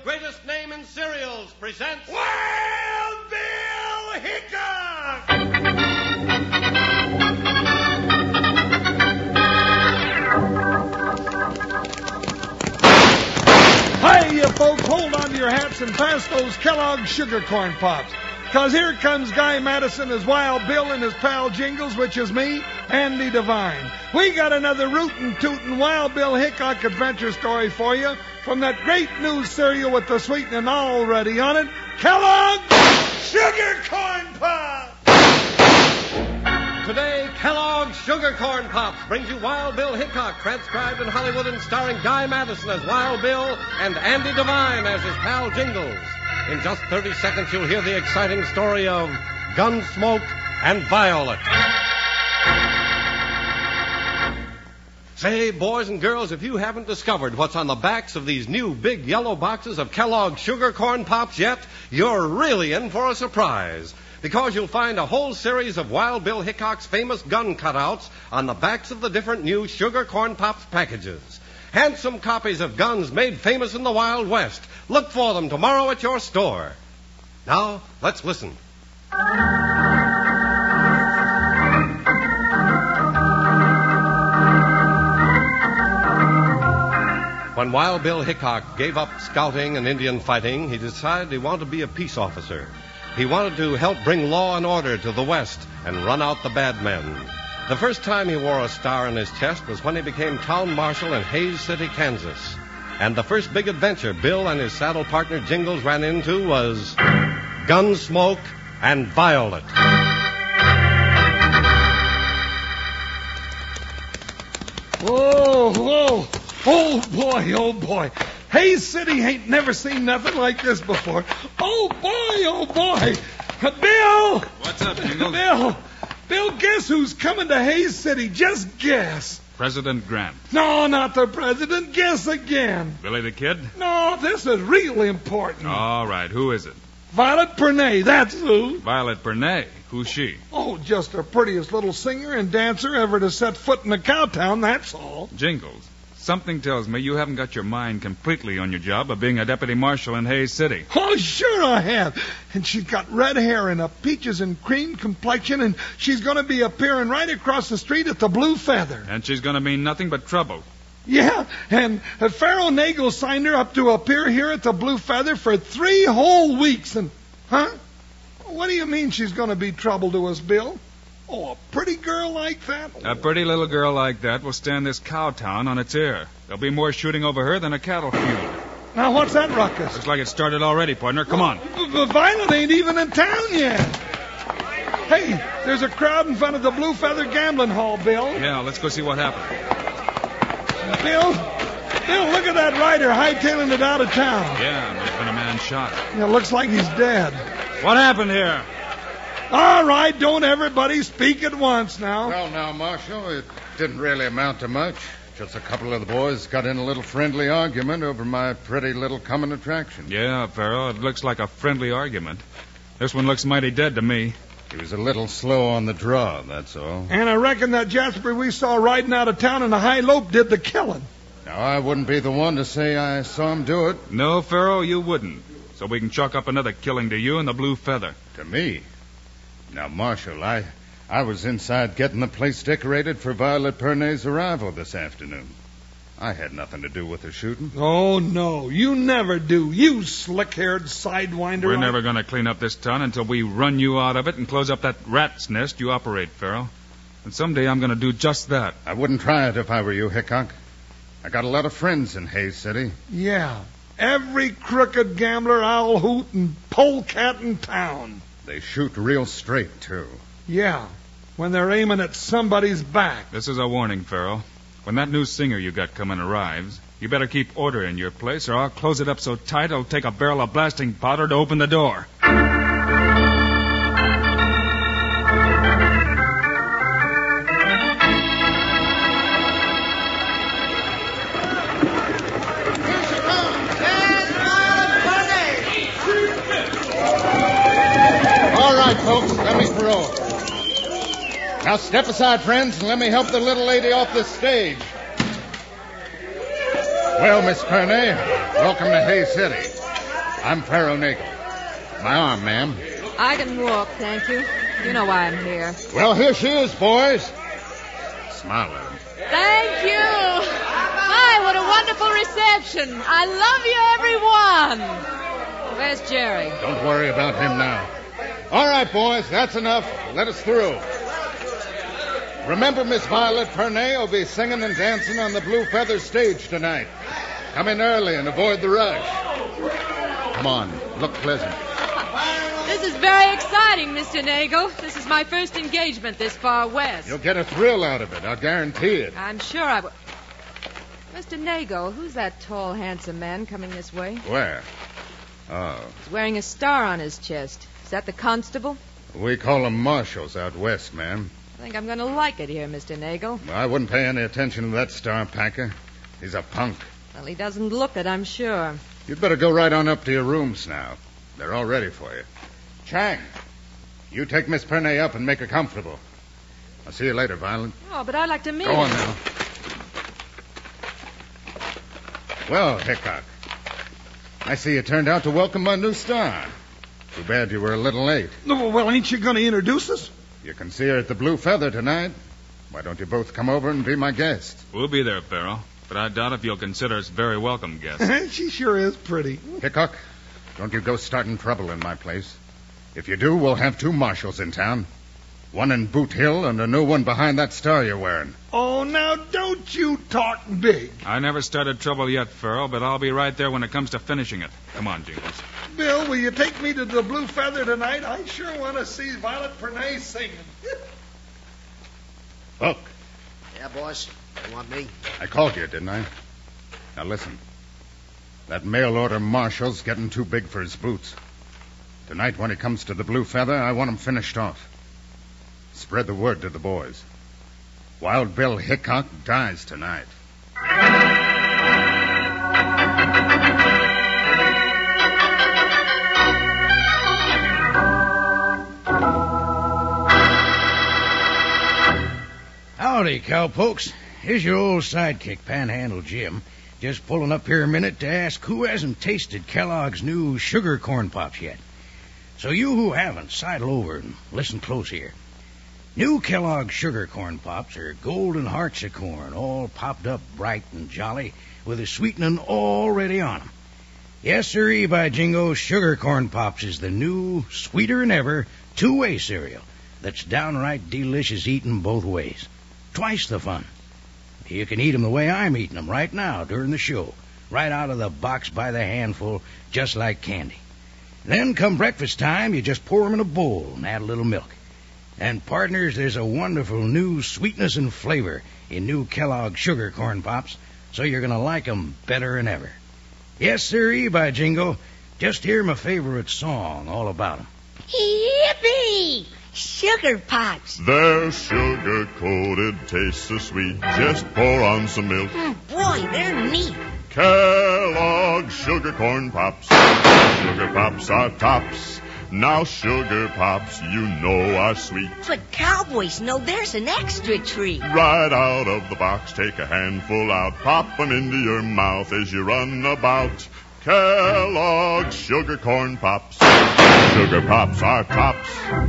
with greatest name in cereals, presents Wild Bill Hickok! Hey, you folks, hold on to your hats and pass those Kellogg's Sugar Corn Pops. Because here comes Guy Madison as Wild Bill and his pal Jingles, which is me, Andy Devine. We got another rootin' tootin' Wild Bill Hickok adventure story for you from that great new cereal with the sweetening already on it, Kellogg's Sugar Corn Pops! Today, Kellogg's Sugar Corn Pops brings you Wild Bill Hickok, transcribed in Hollywood and starring Guy Madison as Wild Bill and Andy Devine as his pal Jingles. In just 30 seconds, you'll hear the exciting story of Gunsmoke and Violet. Say, boys and girls, if you haven't discovered what's on the backs of these new big yellow boxes of Kellogg's Sugar Corn Pops yet, you're really in for a surprise. Because you'll find a whole series of Wild Bill Hickok's famous gun cutouts on the backs of the different new Sugar Corn Pops packages. Handsome copies of guns made famous in the Wild West. Look for them tomorrow at your store. Now, let's listen. When Wild Bill Hickok gave up scouting and Indian fighting, he decided he wanted to be a peace officer. He wanted to help bring law and order to the West and run out the bad men. The first time he wore a star on his chest was when he became town marshal in Hays City, Kansas. And the first big adventure Bill and his saddle partner Jingles ran into was Gunsmoke and Violet. Whoa, whoa. Oh, boy. Hays City ain't never seen nothing like this before. Oh, boy. Bill! What's up, Jingles? Bill, guess who's coming to Hays City? Just guess. President Grant. No, not the president. Guess again. Billy the Kid? No, this is really important. All right, who is it? Violet Pernay, that's who. Violet Pernay. Who's she? Oh, just the prettiest little singer and dancer ever to set foot in a cowtown, that's all. Jingles, something tells me you haven't got your mind completely on your job of being a deputy marshal in Hays City. Oh, sure I have. And she's got red hair and a peaches and cream complexion, and she's going to be appearing right across the street at the Blue Feather. And she's going to mean nothing but trouble. Yeah, and Pharaoh Nagel signed her up to appear here at the Blue Feather for 3 whole weeks. And, huh? What do you mean she's going to be trouble to us, Bill? Oh, a pretty girl like that? A pretty little girl like that will stand this cowtown on its ear. There'll be more shooting over her than a cattle feud. Now, what's that ruckus? Looks like it started already, partner. Come on. Violet ain't even in town yet. Hey, there's a crowd in front of the Blue Feather Gambling Hall, Bill. Yeah, let's go see what happened. Bill, look at that rider hightailing it out of town. Yeah, there's been a man shot. Yeah, looks like he's dead. What happened here? All right, don't everybody speak at once now. Well, now, Marshal, it didn't really amount to much. Just a couple of the boys got in a little friendly argument over my pretty little coming attraction. Yeah, Farrell, it looks like a friendly argument. This one looks mighty dead to me. He was a little slow on the draw, that's all. And I reckon that Jasper we saw riding out of town in a high lope did the killing. Now, I wouldn't be the one to say I saw him do it. No, Farrell, you wouldn't. So we can chalk up another killing to you and the Blue Feather. To me? Now, Marshal, I was inside getting the place decorated for Violet Pernay's arrival this afternoon. I had nothing to do with the shooting. Oh, no, you never do. You slick-haired sidewinder. We're never going to clean up this town until we run you out of it and close up that rat's nest you operate, Farrell. And someday I'm going to do just that. I wouldn't try it if I were you, Hickok. I got a lot of friends in Hays City. Yeah, every crooked gambler, owl hoot, and polecat in town. They shoot real straight, too. Yeah, when they're aiming at somebody's back. This is a warning, Farrell. When that new singer you got coming arrives, you better keep order in your place, or I'll close it up so tight it'll take a barrel of blasting powder to open the door. All right, folks, let me throw. Now step aside, friends, and let me help the little lady off the stage. Well, Miss Pernay, welcome to Hays City. I'm Pharaoh Nagel. My arm, ma'am. I can walk, thank you. You know why I'm here. Well, here she is, boys. Smile at him. Thank you. Hi, what a wonderful reception. I love you, everyone. Where's Jerry? Don't worry about him now. All right, boys, that's enough. Let us through. Remember, Miss Violet Pernay will be singing and dancing on the Blue Feather stage tonight. Come in early and avoid the rush. Come on, look pleasant. This is very exciting, Mr. Nagel. This is my first engagement this far west. You'll get a thrill out of it, I'll guarantee it. I'm sure I will. Mr. Nagel, who's that tall, handsome man coming this way? Where? Oh. He's wearing a star on his chest. Is that the constable? We call them marshals out west, ma'am. I think I'm going to like it here, Mr. Nagel. I wouldn't pay any attention to that star packer. He's a punk. Well, he doesn't look it, I'm sure. You'd better go right on up to your rooms now. They're all ready for you. Chang, you take Miss Pernay up and make her comfortable. I'll see you later, Violet. Oh, but I'd like to meet Go on him. now. Well, Hickok, I see you turned out to welcome my new star. Too bad you were a little late. No, well, ain't you going to introduce us? You can see her at the Blue Feather tonight. Why don't you both come over and be my guests? We'll be there, Pharaoh. But I doubt if you'll consider us very welcome guests. She sure is pretty. Hickok, don't you go starting trouble in my place. If you do, we'll have 2 marshals in town. One in Boot Hill and a new one behind that star you're wearing. Oh, now don't you talk big. I never started trouble yet, Pharaoh, but I'll be right there when it comes to finishing it. Come on, Jingles. Bill, will you take me to the Blue Feather tonight? I sure want to see Violet Pernay singing. Look, Yeah, boss. You want me? I called you, didn't I? Now listen. That mail-order marshal's getting too big for his boots. Tonight, when he comes to the Blue Feather, I want him finished off. Spread the word to the boys. Wild Bill Hickok dies tonight. Howdy, cowpokes. Here's your old sidekick, Panhandle Jim. Just pulling up here a minute to ask who hasn't tasted Kellogg's new sugar corn pops yet. So you who haven't, sidle over and listen close here. New Kellogg's sugar corn pops are golden hearts of corn, all popped up bright and jolly, with a sweetening already on 'em. Yes, sirree, by jingo, sugar corn pops is the new, sweeter than ever, 2-way cereal that's downright delicious eating both ways. Twice the fun. You can eat 'em the way I'm eating 'em right now during the show, right out of the box by the handful, just like candy. Then, come breakfast time, you just pour 'em in a bowl and add a little milk. And, partners, there's a wonderful new sweetness and flavor in new Kellogg sugar corn pops, so you're going to like 'em better than ever. Yes, sirree, by jingo. Just hear my favorite song all about 'em. Yippee! Sugar pops. They're sugar-coated, taste so sweet. Just pour on some milk. Boy, they're neat. Kellogg's Sugar Corn Pops. Sugar Pops are tops. Now Sugar Pops, you know, are sweet. But cowboys know there's an extra treat. Right out of the box, take a handful out. Pop 'em into your mouth as you run about. Kellogg's Sugar Corn Pops. Sugar Pops are tops.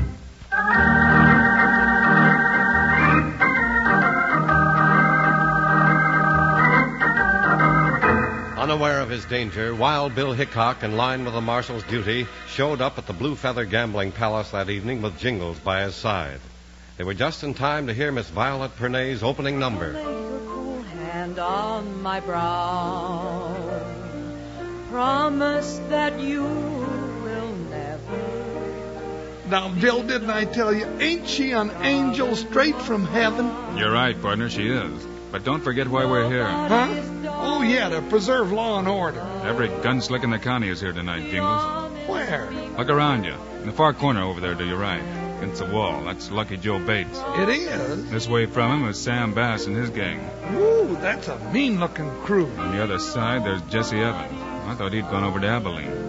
Unaware of his danger, Wild Bill Hickok, in line with the marshal's duty, showed up at the Blue Feather Gambling Palace that evening with Jingles by his side. They were just in time to hear Miss Violet Pernay's opening number. Lay your cool hand on my brow. Promise that you will never. Now, Bill, didn't I tell you, ain't she an angel straight from heaven? You're right, partner, she is. But don't forget why we're here. Huh? Oh, yeah, to preserve law and order. Every gunslick in the county is here tonight, Jingles. Where? Look around you. In the far corner over there to your right. Against the wall. That's Lucky Joe Bates. It is? This way from him is Sam Bass and his gang. Ooh, that's a mean-looking crew. On the other side, there's Jesse Evans. I thought he'd gone over to Abilene.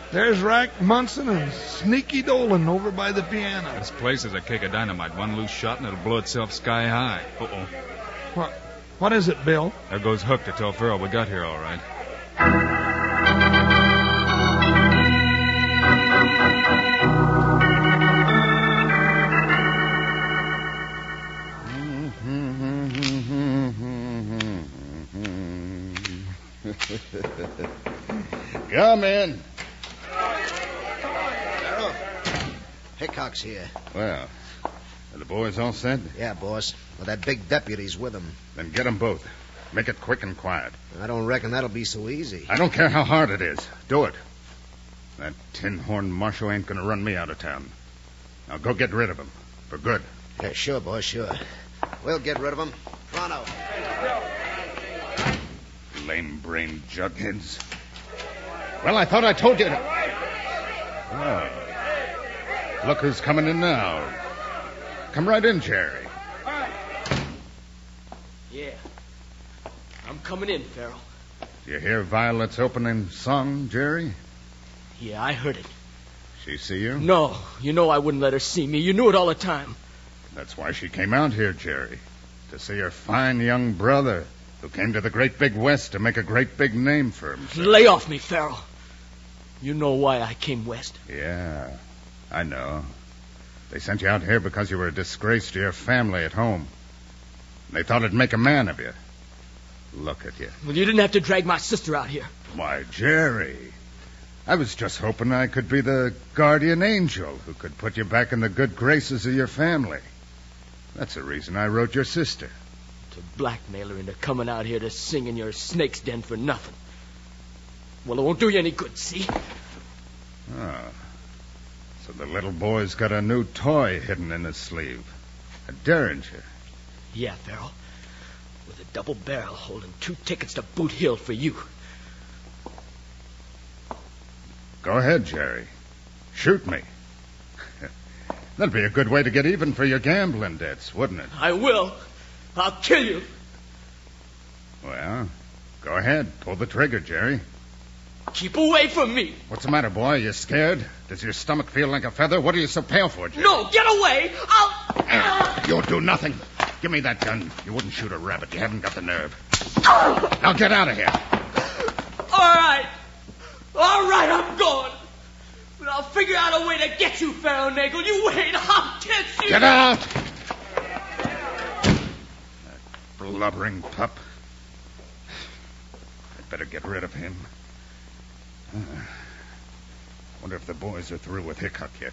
There's Rack Munson and Sneaky Dolan over by the piano. This place is a cake of dynamite. One loose shot and it'll blow itself sky high. Uh-oh. What is it, Bill? There goes Hook to tell Farrell we got here all right. Come in. Farrell, Hickok's here. Well, are the boys all set? Yeah, boss. Well, that big deputy's with him. Then get them both. Make it quick and quiet. I don't reckon that'll be so easy. I don't care how hard it is. Do it. That tin-horn marshal ain't going to run me out of town. Now go get rid of him. For good. Yeah, sure, boss, sure. We'll get rid of him. Pronto. Lame-brained jugheads. Well, I thought I told you to... Oh. Look who's coming in now. Come right in, Jerry. Yeah. I'm coming in, Farrell. Do you hear Violet's opening song, Jerry? Yeah, I heard it. She see you? No, you know I wouldn't let her see me. You knew it all the time. That's why she came out here, Jerry. To see her fine young brother, who came to the great big West to make a great big name for himself. Lay off me, Farrell. You know why I came west. Yeah, I know. They sent you out here because you were a disgrace to your family at home. They thought it'd make a man of you. Look at you. Well, you didn't have to drag my sister out here. Why, Jerry, I was just hoping I could be the guardian angel who could put you back in the good graces of your family. That's the reason I wrote your sister. To blackmail her into coming out here to sing in your snake's den for nothing. Well, it won't do you any good, see? Oh. So the little boy's got a new toy hidden in his sleeve. A Derringer. Yeah, Farrell. With a double barrel holding 2 tickets to Boot Hill for you. Go ahead, Jerry. Shoot me. That'd be a good way to get even for your gambling debts, wouldn't it? I will. I'll kill you. Well, go ahead. Pull the trigger, Jerry. Keep away from me. What's the matter, boy? You scared? Does your stomach feel like a feather? What are you so pale for, Jerry? No, get away. I'll... You'll do nothing. Give me that gun. You wouldn't shoot a rabbit. You haven't got the nerve. Now get out of here. All right, I'm going. But I'll figure out a way to get you, Farrell Nagel. You wait, I'll get you. Get out! That blubbering pup. I'd better get rid of him. Wonder if the boys are through with Hickok yet.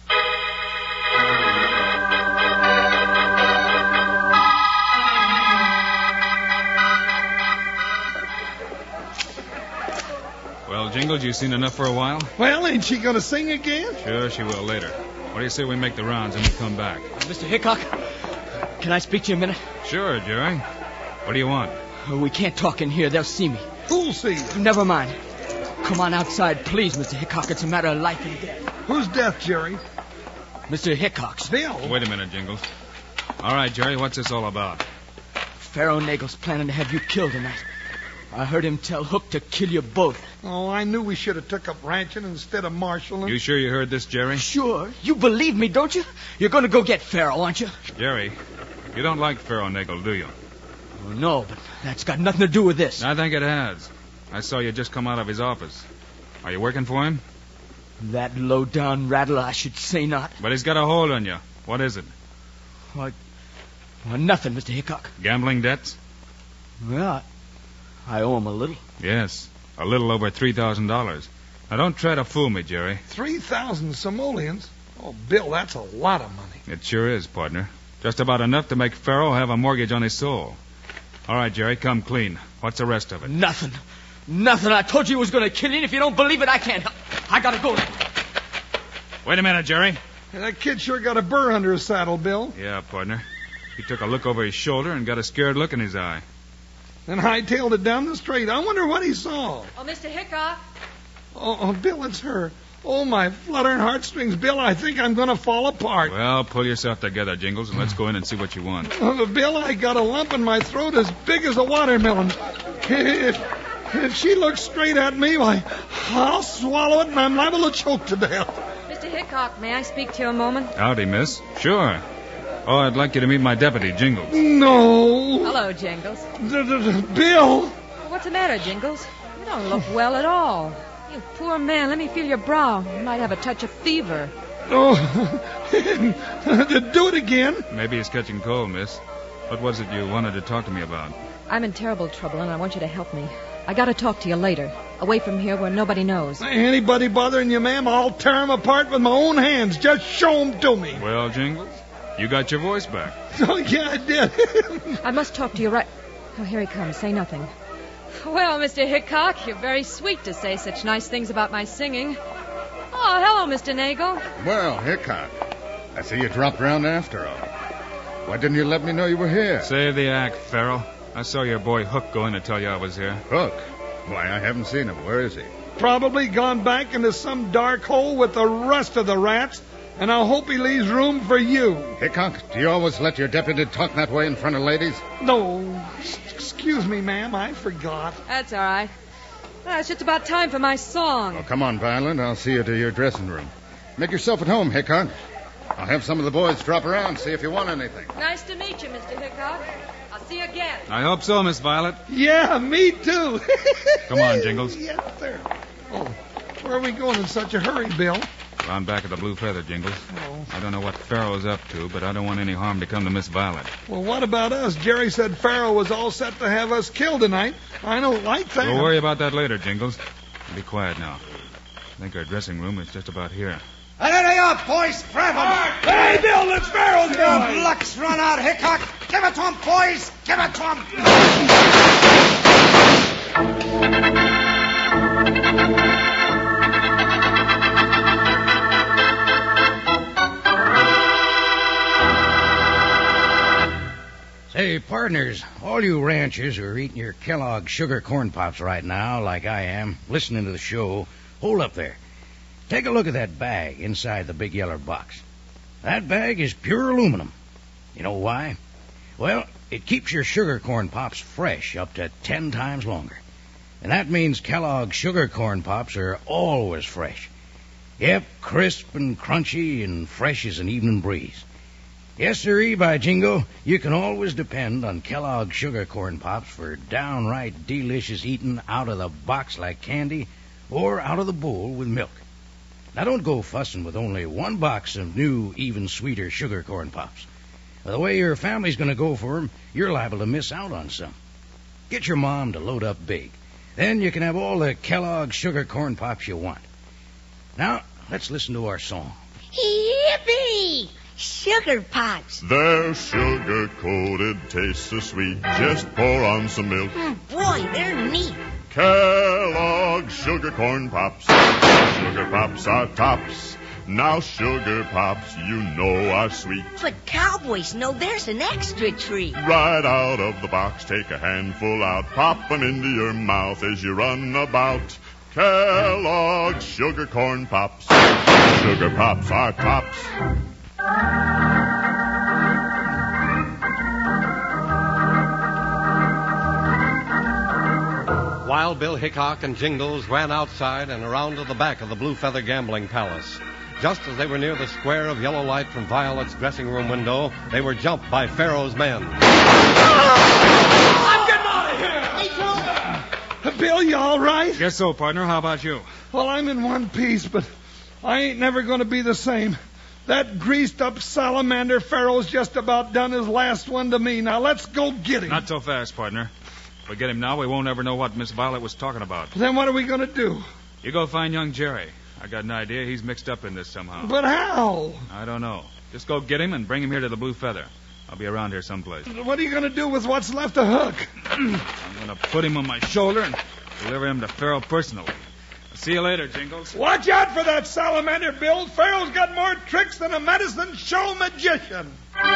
Well, Jingles, you seen enough for a while? Well, ain't she going to sing again? Sure, she will later. What do you say we make the rounds and we come back? Mr. Hickok, can I speak to you a minute? Sure, Jerry. What do you want? We can't talk in here. They'll see me. Who'll see you? Never mind. Come on outside, please, Mr. Hickok. It's a matter of life and death. Whose death, Jerry? Mr. Hickok's. Bill. Wait a minute, Jingles. All right, Jerry, what's this all about? Farrell Nagel's planning to have you killed tonight. I heard him tell Hook to kill you both. Oh, I knew we should have took up ranching instead of marshaling. You sure you heard this, Jerry? Sure. You believe me, don't you? You're going to go get Farrell, aren't you? Jerry, you don't like Farrell Nagel, do you? Oh, no, but that's got nothing to do with this. I think it has. I saw you just come out of his office. Are you working for him? That low-down rattler, I should say not. But he's got a hold on you. What is it? Well, nothing, Mr. Hickok. Gambling debts? Well, I owe him a little. Yes, a little over $3,000. Now, don't try to fool me, Jerry. 3,000 simoleons? Oh, Bill, that's a lot of money. It sure is, partner. Just about enough to make Farrell have a mortgage on his soul. All right, Jerry, come clean. What's the rest of it? Nothing. I told you he was going to kill you, and if you don't believe it, I can't help. I got to go now. Wait a minute, Jerry. That kid sure got a burr under his saddle, Bill. Yeah, partner. He took a look over his shoulder and got a scared look in his eye. Then hightailed it down the street. I wonder what he saw. Oh, Mr. Hickok. Oh, Bill, it's her. Oh, my fluttering heartstrings, Bill. I think I'm going to fall apart. Well, pull yourself together, Jingles, and let's go in and see what you want. Bill, I got a lump in my throat as big as a watermelon. If she looks straight at me, why, I'll swallow it and I'm liable to choke to death. Mr. Hickok, may I speak to you a moment? Howdy, miss. Sure. Oh, I'd like you to meet my deputy, Jingles. No. Hello, Jingles. Bill. What's the matter, Jingles? You don't look well at all. You poor man, let me feel your brow. You might have a touch of fever. Oh, do it again. Maybe he's catching cold, miss. What was it you wanted to talk to me about? I'm in terrible trouble, and I want you to help me. I got to talk to you later, away from here where nobody knows. Anybody bothering you, ma'am, I'll tear 'em apart with my own hands. Just show 'em to me. Well, Jingles, you got your voice back. Oh, yeah, I did. I must talk to you right... Oh, here he comes. Say nothing. Well, Mr. Hickok, you're very sweet to say such nice things about my singing. Oh, hello, Mr. Nagel. Well, Hickok, I see you dropped around after all. Why didn't you let me know you were here? Save the act, Farrell. I saw your boy Hook go in to tell you I was here. Hook? Why, I haven't seen him. Where is he? Probably gone back into some dark hole with the rest of the rats, and I hope he leaves room for you. Hickok, do you always let your deputy talk that way in front of ladies? No. Excuse me, ma'am. I forgot. That's all right. Well, it's just about time for my song. Oh, come on, Violet. I'll see you to your dressing room. Make yourself at home, Hickok. I'll have some of the boys drop around, see if you want anything. Nice to meet you, Mr. Hickok. I'll see you again. I hope so, Miss Violet. Yeah, me too. Come on, Jingles. Yes, sir. Oh, where are we going in such a hurry, Bill? Round back of the Blue Feather, Jingles. Oh. I don't know what Farrell's up to, but I don't want any harm to come to Miss Violet. Well, what about us? Jerry said Farrell was all set to have us killed tonight. I don't like that. We'll worry about that later, Jingles. Be quiet now. I think our dressing room is just about here. There they are, boys. Grab 'em. Hey, Bill, it's Farrell's guy. Luck's run out, Hickok. Give it to him, boys. Give it to him. Say, partners, all you ranchers who are eating your Kellogg sugar corn pops right now, like I am, listening to the show, hold up there. Take a look at that bag inside the big yellow box. That bag is pure aluminum. You know why? Well, it keeps your sugar corn pops fresh up to 10 times longer. And that means Kellogg's sugar corn pops are always fresh. Yep, crisp and crunchy and fresh as an evening breeze. Yes, sirree, by jingo, you can always depend on Kellogg's sugar corn pops for downright delicious eating out of the box like candy or out of the bowl with milk. Now, don't go fussing with only one box of new, even sweeter sugar corn pops. The way your family's going to go for 'em, you're liable to miss out on some. Get your mom to load up big. Then you can have all the Kellogg's sugar corn pops you want. Now, let's listen to our song. Yippee! Sugar pops. They're sugar-coated, taste so sweet. Just pour on some milk. Boy, they're neat. Kellogg's Sugar Corn Pops. Sugar Pops are tops. Now Sugar Pops, you know, are sweet. But cowboys know there's an extra treat. Right out of the box, take a handful out. Pop 'em into your mouth as you run about. Kellogg's Sugar Corn Pops. Sugar Pops are tops. Wild Bill Hickok and Jingles ran outside and around to the back of the Blue Feather Gambling Palace. Just as they were near the square of yellow light from Violet's dressing room window, they were jumped by Pharaoh's men. I'm getting out of here! Bill, you all right? Guess so, partner. How about you? Well, I'm in one piece, but I ain't never going to be the same. That greased-up salamander Pharaoh's just about done his last one to me. Now, let's go get him. Not so fast, partner. If we get him now, we won't ever know what Miss Violet was talking about. Then what are we going to do? You go find young Jerry. I got an idea he's mixed up in this somehow. But how? I don't know. Just go get him and bring him here to the Blue Feather. I'll be around here someplace. What are you going to do with what's left of Hook? I'm going to put him on my shoulder and deliver him to Pharaoh personally. I'll see you later, Jingles. Watch out for that salamander, Bill. Pharaoh's got more tricks than a medicine show magician.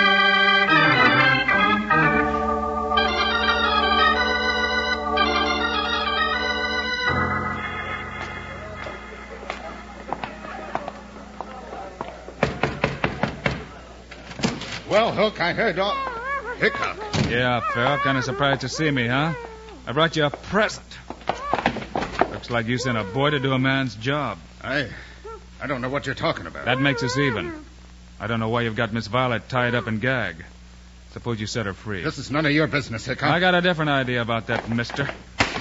Well, Hook, I heard all... Hickok. Yeah, Pharaoh, kind of surprised to see me, huh? I brought you a present. Looks like you sent a boy to do a man's job. I don't know what you're talking about. That makes us even. I don't know why you've got Miss Violet tied up and gagged. Suppose you set her free. This is none of your business, Hickok. I got a different idea about that, mister.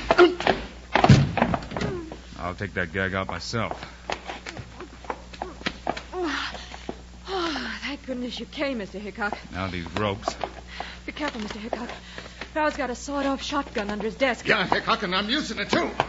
I'll take that gag out myself. Oh, thank goodness you came, Mr. Hickok. Now these ropes. Be careful, Mr. Hickok. Farrell's got a sawed-off shotgun under his desk. Yeah, Hickok, and I'm using it, too.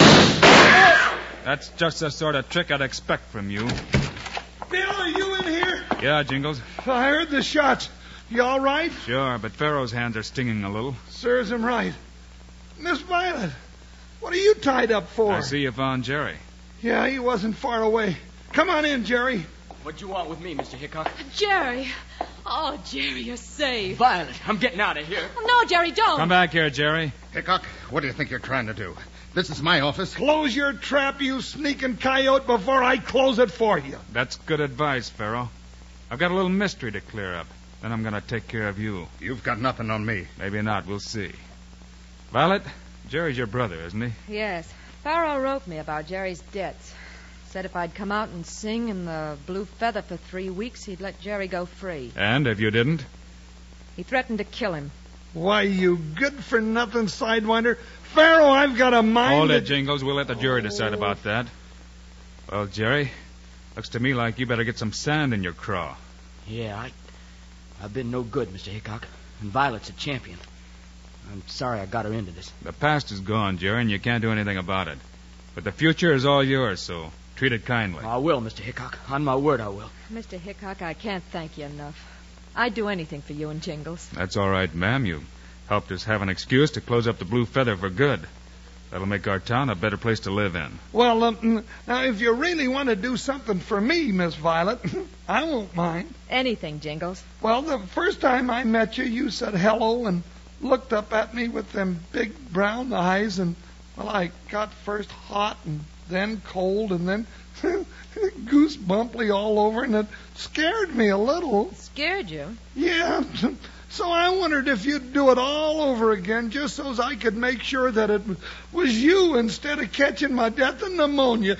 That's just the sort of trick I'd expect from you. Bill, are you in here? Yeah, Jingles. I heard the shots. You all right? Sure, but Pharaoh's hands are stinging a little. Serves him right. Miss Violet, what are you tied up for? I see you found Jerry. Yeah, he wasn't far away. Come on in, Jerry. What you want with me, Mr. Hickok? Jerry. Oh, Jerry, you're safe. Violet, I'm getting out of here. Oh, no, Jerry, don't. Come back here, Jerry. Hickok, what do you think you're trying to do? This is my office. Close your trap, you sneaking coyote, before I close it for you. That's good advice, Pharaoh. I've got a little mystery to clear up. Then I'm going to take care of you. You've got nothing on me. Maybe not. We'll see. Violet, Jerry's your brother, isn't he? Yes. Farrell wrote me about Jerry's debts. Said if I'd come out and sing in the Blue Feather for 3 weeks, he'd let Jerry go free. And if you didn't? He threatened to kill him. Why, you good-for-nothing sidewinder. Farrell, I've got a mind... Hold it, Jingles. We'll let the jury decide about that. Well, Jerry, looks to me like you better get some sand in your craw. Yeah, I've been no good, Mr. Hickok. And Violet's a champion. I'm sorry I got her into this. The past is gone, Jerry, and you can't do anything about it. But the future is all yours, so treat it kindly. I will, Mr. Hickok. On my word, I will. Mr. Hickok, I can't thank you enough. I'd do anything for you and Jingles. That's all right, ma'am. You helped us have an excuse to close up the Blue Feather for good. That'll make our town a better place to live in. Well, now, if you really want to do something for me, Miss Violet, I won't mind. Anything, Jingles. Well, the first time I met you, you said hello and looked up at me with them big brown eyes, and, well, I got first hot and then cold and then goosebumply all over, and it scared me a little. Scared you? Yeah. So I wondered if you'd do it all over again, just so as I could make sure that it was you instead of catching my death of pneumonia.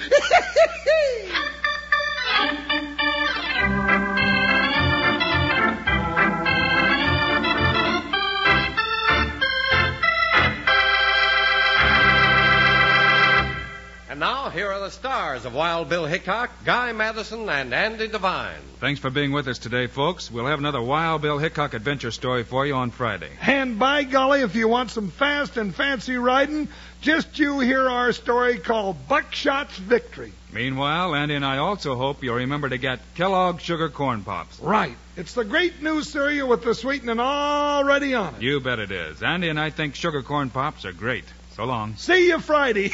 And now, here are the stars of Wild Bill Hickok, Guy Madison, and Andy Devine. Thanks for being with us today, folks. We'll have another Wild Bill Hickok adventure story for you on Friday. And by golly, if you want some fast and fancy riding, just you hear our story called Buckshot's Victory. Meanwhile, Andy and I also hope you'll remember to get Kellogg's Sugar Corn Pops. Right. It's the great new cereal with the sweetening already on it. You bet it is. Andy and I think Sugar Corn Pops are great. So long. See you Friday.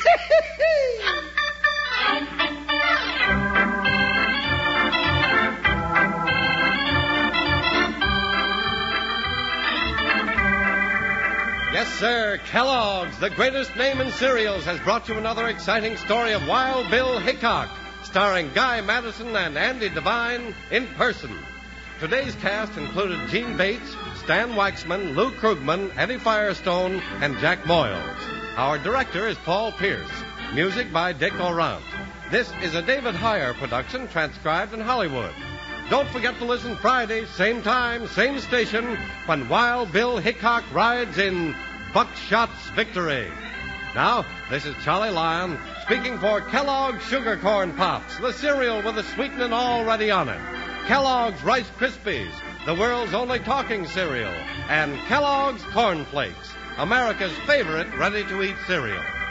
Yes, sir. Kellogg's, the greatest name in cereals, has brought you another exciting story of Wild Bill Hickok, starring Guy Madison and Andy Devine in person. Today's cast included Gene Bates, Stan Waxman, Lou Krugman, Eddie Firestone, and Jack Moyles. Our director is Paul Pierce. Music by Dick Orant. This is a David Heyer production transcribed in Hollywood. Don't forget to listen Friday, same time, same station, when Wild Bill Hickok rides in Buckshot's Victory. Now, this is Charlie Lyon speaking for Kellogg's Sugar Corn Pops, the cereal with the sweetening already on it. Kellogg's Rice Krispies, the world's only talking cereal. And Kellogg's Corn Flakes, America's favorite ready-to-eat cereal.